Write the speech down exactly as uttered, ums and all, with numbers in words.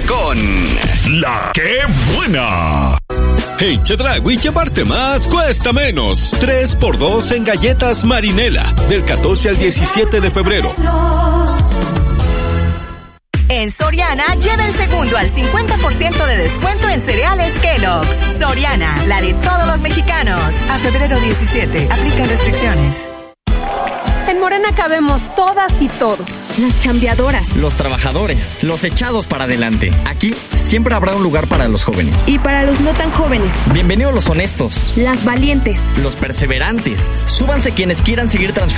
con La Que Buena. En Chedraui llevarte más cuesta menos. tres por dos en galletas Marinela. Del catorce al diecisiete de febrero. En Soriana, lleva el segundo al cincuenta por ciento de descuento en cereales Kellogg's. Soriana, la de todos los mexicanos. A febrero diecisiete, aplica restricciones. En Morena cabemos todas y todos. Las chambeadoras. Los trabajadores. Los echados para adelante. Aquí siempre habrá un lugar para los jóvenes. Y para los no tan jóvenes. Bienvenidos los honestos. Las valientes. Los perseverantes. Súbanse quienes quieran seguir transformando